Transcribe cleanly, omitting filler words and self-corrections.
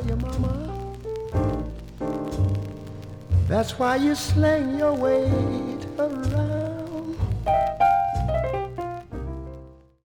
your mama. That's why you sling your weight around.